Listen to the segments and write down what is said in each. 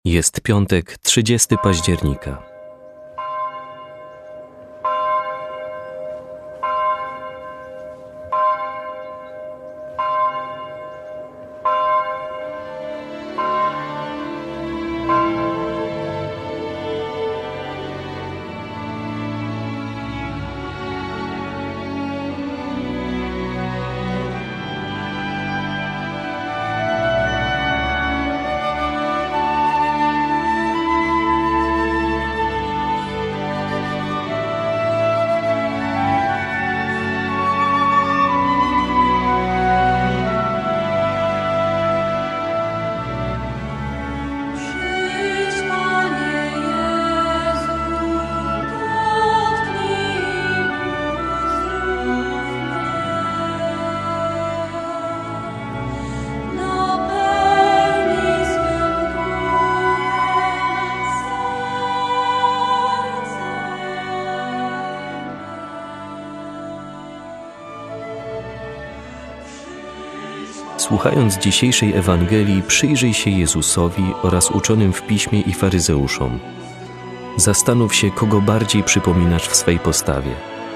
Jest piątek, 30 października. Słuchając dzisiejszej Ewangelii, przyjrzyj się Jezusowi oraz uczonym w Piśmie i faryzeuszom. Zastanów się, kogo bardziej przypominasz w swej postawie.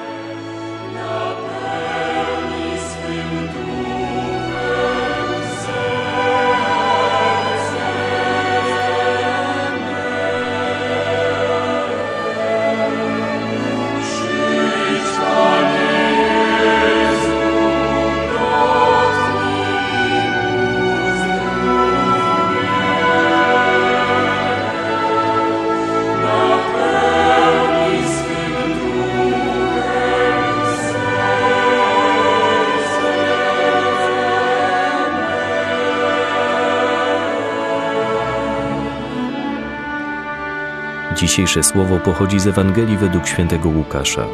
Dzisiejsze słowo pochodzi z Ewangelii według świętego Łukasza.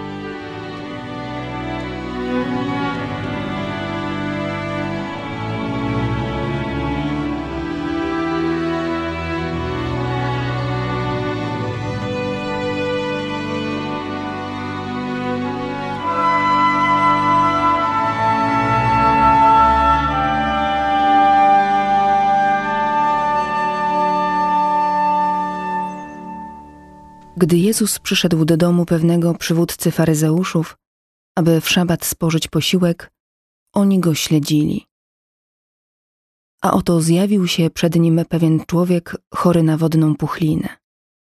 Gdy Jezus przyszedł do domu pewnego przywódcy faryzeuszów, aby w szabat spożyć posiłek, oni go śledzili. A oto zjawił się przed nim pewien człowiek chory na wodną puchlinę.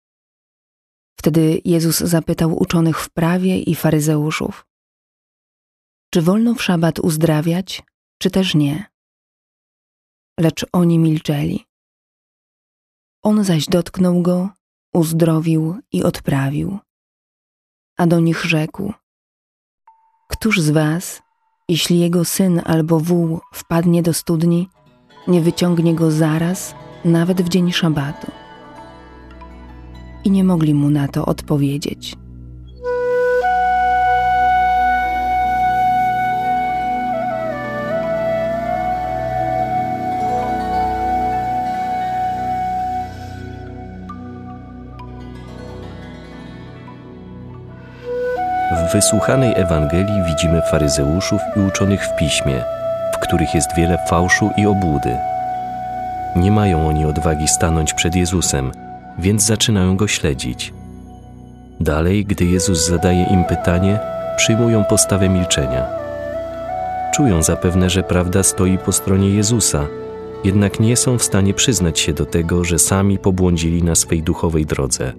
Wtedy Jezus zapytał uczonych w prawie i faryzeuszów: czy wolno w szabat uzdrawiać, czy też nie? Lecz oni milczeli. On zaś dotknął go, uzdrowił i odprawił. A do nich rzekł: któż z was, jeśli jego syn albo wół wpadnie do studni, nie wyciągnie go zaraz, nawet w dzień szabatu? I nie mogli mu na to odpowiedzieć. W wysłuchanej Ewangelii widzimy faryzeuszów i uczonych w Piśmie, w których jest wiele fałszu i obłudy. Nie mają oni odwagi stanąć przed Jezusem, więc zaczynają go śledzić. Dalej, gdy Jezus zadaje im pytanie, przyjmują postawę milczenia. Czują zapewne, że prawda stoi po stronie Jezusa, jednak nie są w stanie przyznać się do tego, że sami pobłądzili na swej duchowej drodze.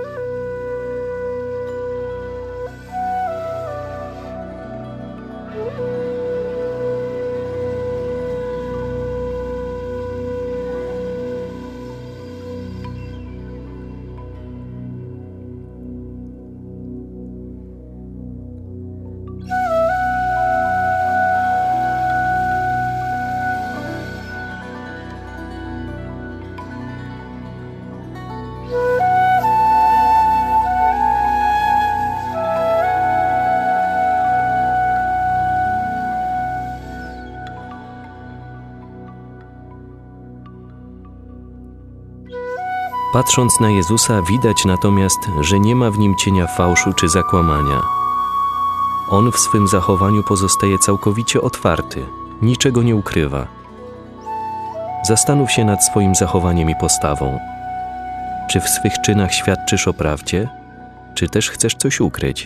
Patrząc na Jezusa, widać natomiast, że nie ma w nim cienia fałszu czy zakłamania. On w swym zachowaniu pozostaje całkowicie otwarty, niczego nie ukrywa. Zastanów się nad swoim zachowaniem i postawą. Czy w swych czynach świadczysz o prawdzie, czy też chcesz coś ukryć?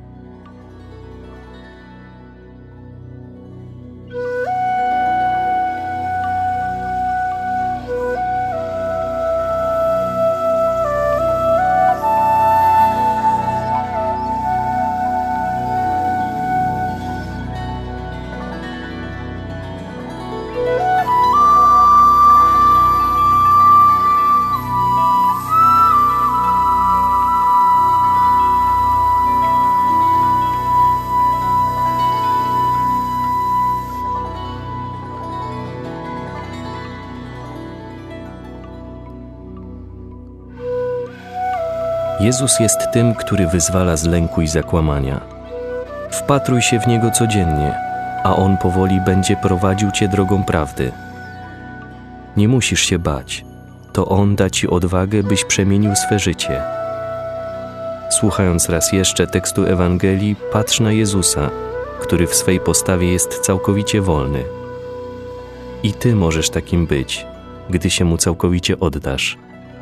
Jezus jest tym, który wyzwala z lęku i zakłamania. Wpatruj się w Niego codziennie, a On powoli będzie prowadził Cię drogą prawdy. Nie musisz się bać. To On da Ci odwagę, byś przemienił swe życie. Słuchając raz jeszcze tekstu Ewangelii, patrz na Jezusa, który w swej postawie jest całkowicie wolny. I Ty możesz takim być, gdy się Mu całkowicie oddasz.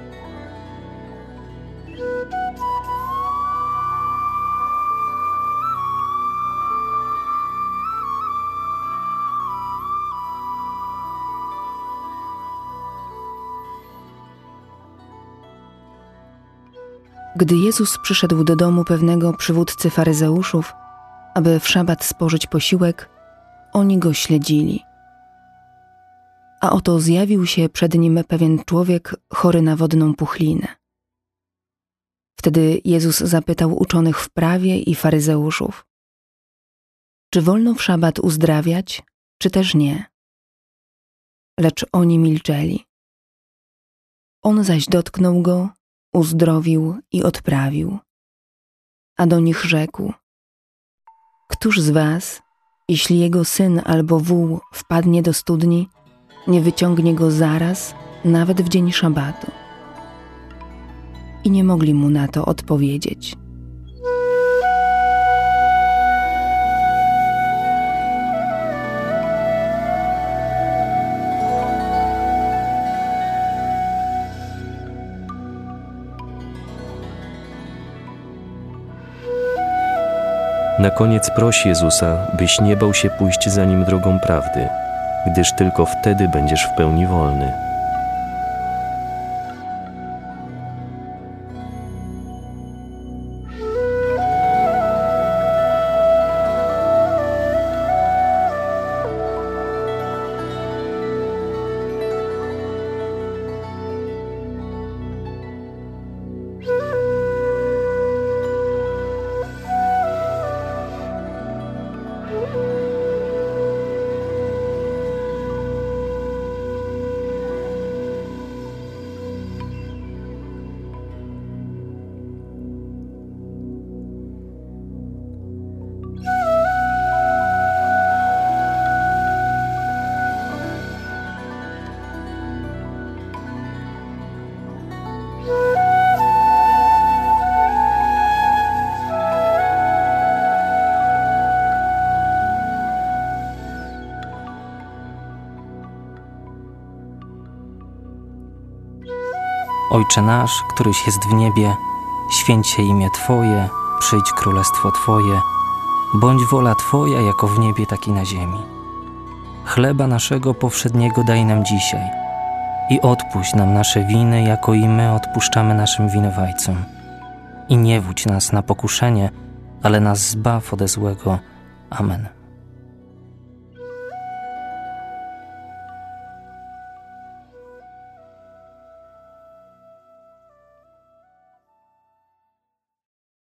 Gdy Jezus przyszedł do domu pewnego przywódcy faryzeuszów, aby w szabat spożyć posiłek, oni go śledzili. A oto zjawił się przed nim pewien człowiek chory na wodną puchlinę. Wtedy Jezus zapytał uczonych w prawie i faryzeuszów: czy wolno w szabat uzdrawiać, czy też nie? Lecz oni milczeli. On zaś dotknął go, uzdrowił i odprawił. A do nich rzekł: któż z was, jeśli jego syn albo wół wpadnie do studni, nie wyciągnie go zaraz, nawet w dzień szabatu? I nie mogli mu na to odpowiedzieć. Na koniec proś Jezusa, byś nie bał się pójść za Nim drogą prawdy, gdyż tylko wtedy będziesz w pełni wolny. Ojcze nasz, któryś jest w niebie, święć się imię Twoje, przyjdź królestwo Twoje, bądź wola Twoja jako w niebie, tak i na ziemi. Chleba naszego powszedniego daj nam dzisiaj i odpuść nam nasze winy, jako i my odpuszczamy naszym winowajcom. I nie wódź nas na pokuszenie, ale nas zbaw ode złego. Amen.